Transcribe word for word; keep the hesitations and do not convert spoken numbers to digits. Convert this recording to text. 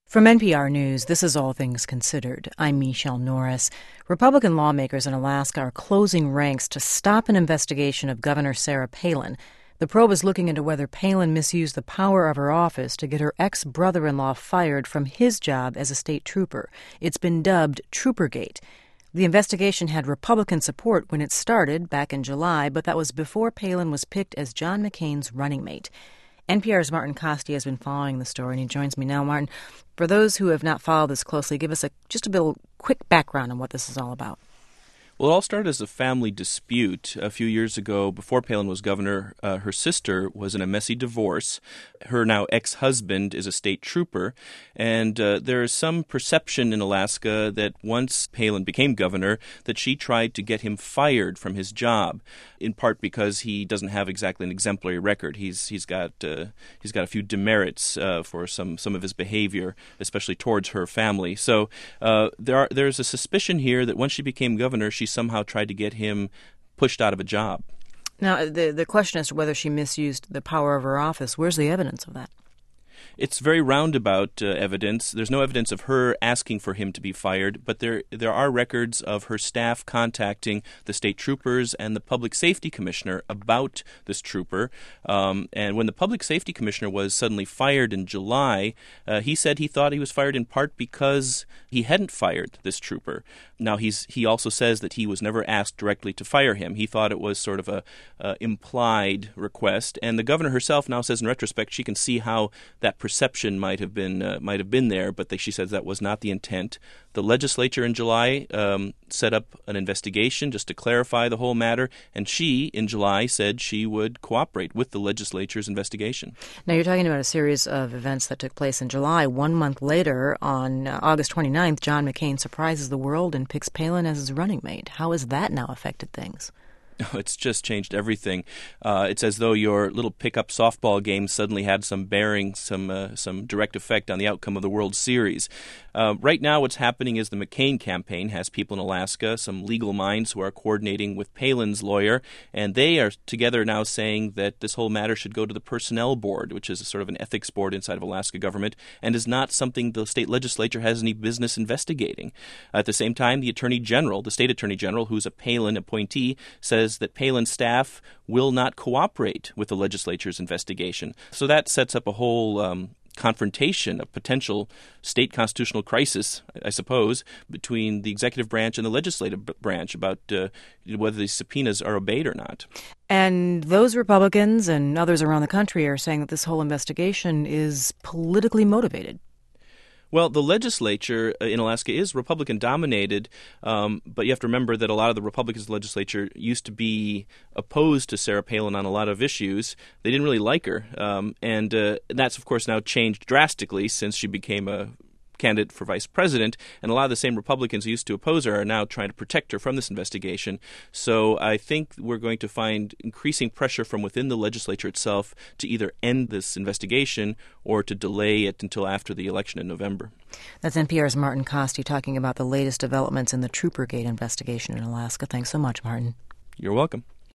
From N P R News, this is All Things Considered. I'm Michelle Norris. Republican lawmakers in Alaska are closing ranks to stop an investigation of Governor Sarah Palin. The probe is looking into whether Palin misused the power of her office to get her ex-brother-in-law fired from his job as a state trooper. It's been dubbed Troopergate. The investigation had Republican support when it started back in July, but that was before Palin was picked as John McCain's running mate. N P R's Martin Kaste has been following the story, and he joins me now. Martin, for those who have not followed this closely, give us a just a little quick background on what this is all about. Well, it all started as a family dispute. A few years ago, before Palin was governor, uh, her sister was in a messy divorce. Her now ex-husband is a state trooper, and uh, there is some perception in Alaska that once Palin became governor, that she tried to get him fired from his job, in part because he doesn't have exactly an exemplary record. He's he's got uh, he's got a few demerits uh, for some some of his behavior, especially towards her family. So uh, there are there's a suspicion here that once she became governor, she somehow tried to get him pushed out of a job. Now, the the question as to whether she misused the power of her office, where's the evidence of that? It's very roundabout uh, evidence. There's no evidence of her asking for him to be fired, but there there are records of her staff contacting the state troopers and the public safety commissioner about this trooper. Um, and when the public safety commissioner was suddenly fired in July, uh, he said he thought he was fired in part because he hadn't fired this trooper. Now, he's he also says that he was never asked directly to fire him. He thought it was sort of a uh, implied request. And the governor herself now says in retrospect she can see how that perception might have been uh, might have been there, but they, she says that was not the intent. The legislature in July um, set up an investigation just to clarify the whole matter, and she, in July, said she would cooperate with the legislature's investigation. Now, you're talking about a series of events that took place in July. One month later, on uh, August twenty-ninth, John McCain surprises the world and picks Palin as his running mate. How has that now affected things? It's just changed everything. Uh, it's as though your little pickup softball game suddenly had some bearing, some uh, some direct effect on the outcome of the World Series. Uh, right now what's happening is the McCain campaign has people in Alaska, some legal minds who are coordinating with Palin's lawyer, and they are together now saying that this whole matter should go to the Personnel Board, which is a sort of an ethics board inside of Alaska government, and is not something the state legislature has any business investigating. At the same time, the Attorney General, the state Attorney General, who's a Palin appointee, says that Palin's staff will not cooperate with the legislature's investigation. So that sets up a whole um, confrontation, a potential state constitutional crisis, I suppose, between the executive branch and the legislative branch about uh, whether these subpoenas are obeyed or not. And those Republicans and others around the country are saying that this whole investigation is politically motivated. Well, the legislature in Alaska is Republican-dominated, um, but you have to remember that a lot of the Republicans in the legislature used to be opposed to Sarah Palin on a lot of issues. They didn't really like her, um, and uh, that's, of course, now changed drastically since she became a candidate for vice president, and a lot of the same Republicans who used to oppose her are now trying to protect her from this investigation. So I think we're going to find increasing pressure from within the legislature itself to either end this investigation or to delay it until after the election in November. That's N P R's Martin Kaste talking about the latest developments in the Troopergate investigation in Alaska. Thanks so much, Martin. You're welcome.